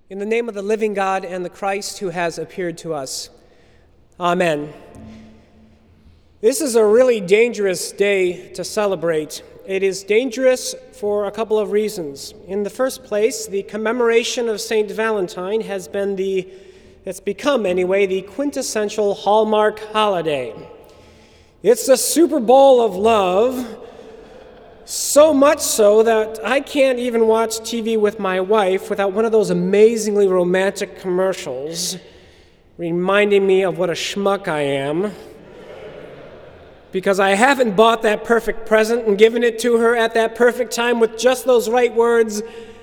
In the name of the living God and the Christ who has appeared to us. Amen. This is a really dangerous day to celebrate. It is dangerous for a couple of reasons. In the first place, the commemoration of St. Valentine has become the quintessential Hallmark holiday. It's the Super Bowl of love, so much so that I can't even watch TV with my wife without one of those amazingly romantic commercials reminding me of what a schmuck I am because I haven't bought that perfect present and given it to her at that perfect time with just those right words.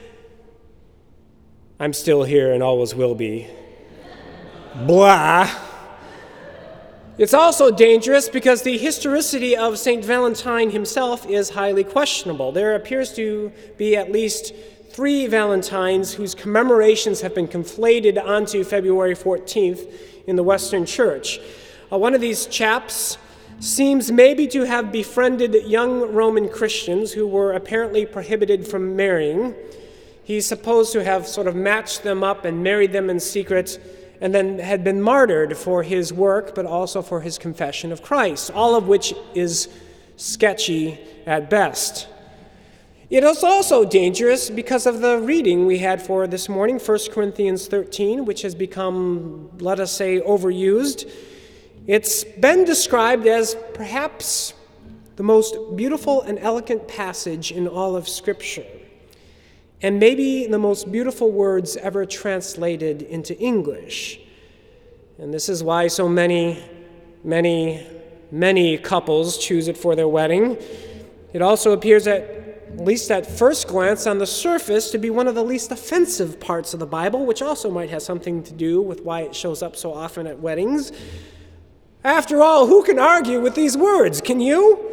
I'm still here and always will be. Blah. It's also dangerous because the historicity of St. Valentine himself is highly questionable. There appears to be at least 3 Valentines whose commemorations have been conflated onto February 14th in the Western Church. One of these chaps seems maybe to have befriended young Roman Christians who were apparently prohibited from marrying. He's supposed to have sort of matched them up and married them in secret, and then had been martyred for his work, but also for his confession of Christ, all of which is sketchy at best. It is also dangerous because of the reading we had for this morning, 1 Corinthians 13, which has become, let us say, overused. It's been described as perhaps the most beautiful and elegant passage in all of Scripture, and maybe the most beautiful words ever translated into English. And this is why so many couples choose it for their wedding. It also appears at least at first glance on the surface to be one of the least offensive parts of the Bible, which also might have something to do with why it shows up so often at weddings. After all, who can argue with these words? Can you?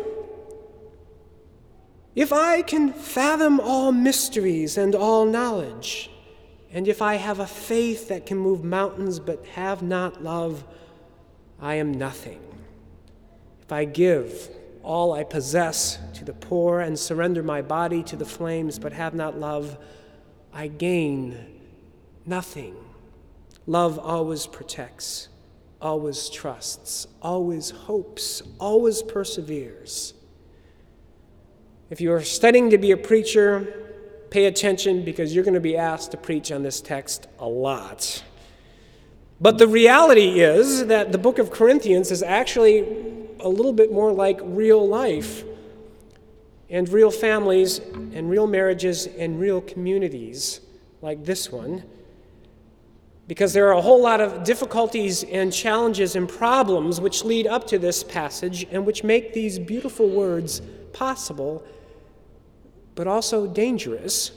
If I can fathom all mysteries and all knowledge, and if I have a faith that can move mountains but have not love, I am nothing. If I give all I possess to the poor and surrender my body to the flames but have not love, I gain nothing. Love always protects, always trusts, always hopes, always perseveres. If you are studying to be a preacher, pay attention because you're going to be asked to preach on this text a lot. But the reality is that the book of Corinthians is actually a little bit more like real life and real families and real marriages and real communities like this one, because there are a whole lot of difficulties and challenges and problems which lead up to this passage and which make these beautiful words possible, but also dangerous.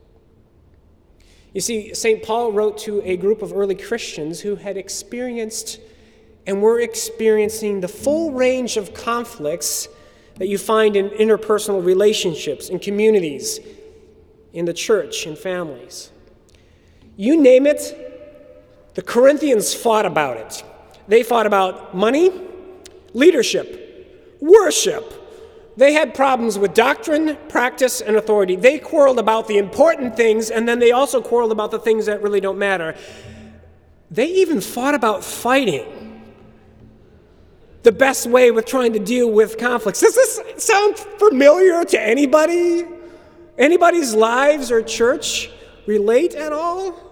You see, St. Paul wrote to a group of early Christians who had experienced and were experiencing the full range of conflicts that you find in interpersonal relationships, in communities, in the church, in families. You name it, the Corinthians fought about it. They fought about money, leadership, worship. They had problems with doctrine, practice, and authority. They quarreled about the important things, and then they also quarreled about the things that really don't matter. They even fought about fighting. The best way with trying to deal with conflicts. Does this sound familiar to anybody? Anybody's lives or church relate at all?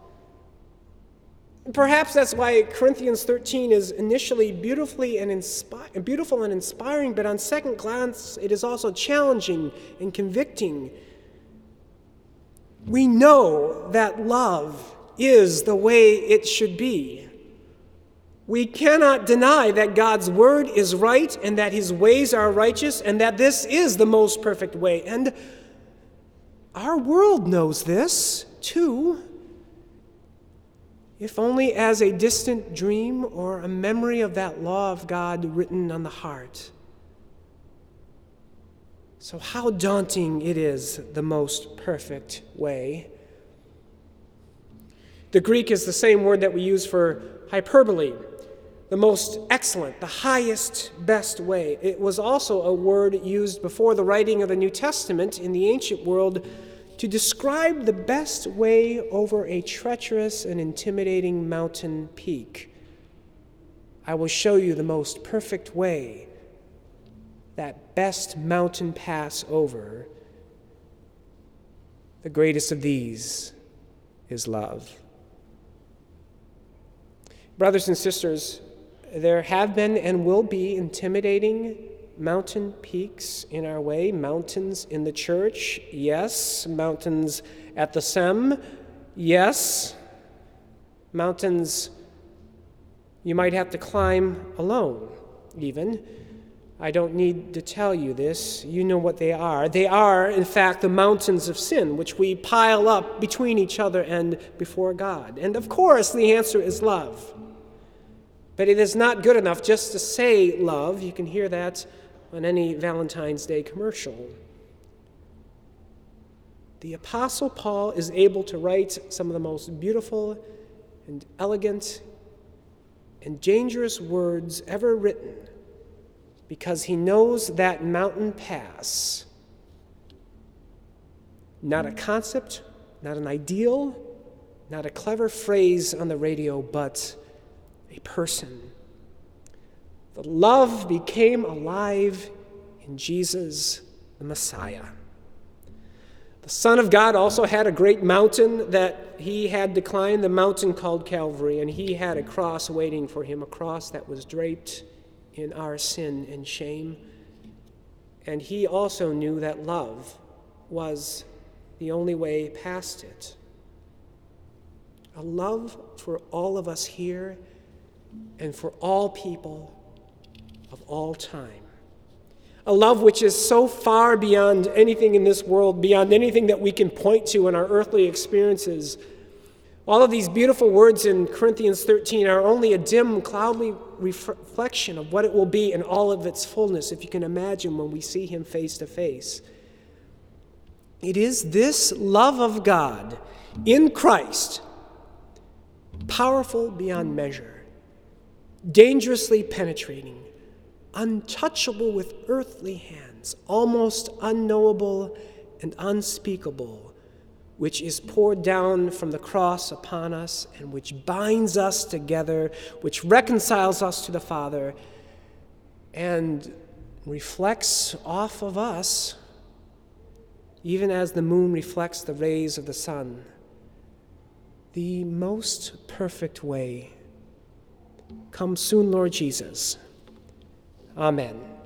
Perhaps that's why Corinthians 13 is initially beautiful and inspiring, but on second glance, it is also challenging and convicting. We know that love is the way it should be. We cannot deny that God's word is right and that his ways are righteous and that this is the most perfect way. And our world knows this, too. If only as a distant dream or a memory of that law of God written on the heart. So how daunting it is, the most perfect way. The Greek is the same word that we use for hyperbole, the most excellent, the highest, best way. It was also a word used before the writing of the New Testament in the ancient world to describe the best way over a treacherous and intimidating mountain peak. I will show you the most perfect way, that best mountain pass over. The greatest of these is love. Brothers and sisters, there have been and will be intimidating mountain peaks in our way, mountains in the church, yes, mountains at the SEM, yes, mountains you might have to climb alone, even. I don't need to tell you this. You know what they are. They are, in fact, the mountains of sin, which we pile up between each other and before God. And of course, the answer is love. But it is not good enough just to say love. You can hear that on any Valentine's Day commercial. The Apostle Paul is able to write some of the most beautiful and elegant and dangerous words ever written, because he knows that mountain pass, not a concept, not an ideal, not a clever phrase on the radio, but a person. The love became alive in Jesus, the Messiah. The Son of God also had a great mountain that he had to climb, the mountain called Calvary, and he had a cross waiting for him, a cross that was draped in our sin and shame. And he also knew that love was the only way past it. A love for all of us here and for all people of all time. A love which is so far beyond anything in this world, beyond anything that we can point to in our earthly experiences. All of these beautiful words in Corinthians 13 are only a dim, cloudy reflection of what it will be in all of its fullness, if you can imagine, when we see him face to face. It is this love of God in Christ, powerful beyond measure, dangerously penetrating, untouchable with earthly hands, almost unknowable and unspeakable, which is poured down from the cross upon us and which binds us together, which reconciles us to the Father and reflects off of us, even as the moon reflects the rays of the sun. The most perfect way. Come soon, Lord Jesus. Amen.